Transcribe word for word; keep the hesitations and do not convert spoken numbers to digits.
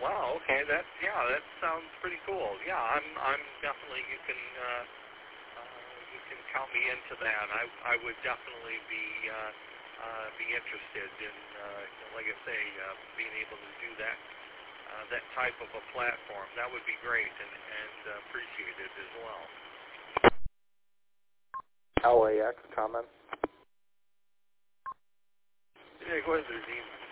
wow. Okay, that's yeah, that sounds pretty cool. Yeah, I'm I'm definitely you can uh, uh, you can count me into that. I I would definitely be uh, uh, be interested in uh, like I say uh, being able to do that uh, that type of a platform. That would be great and and uh, appreciated as well. L A X comment. Yeah, go ahead, Zine.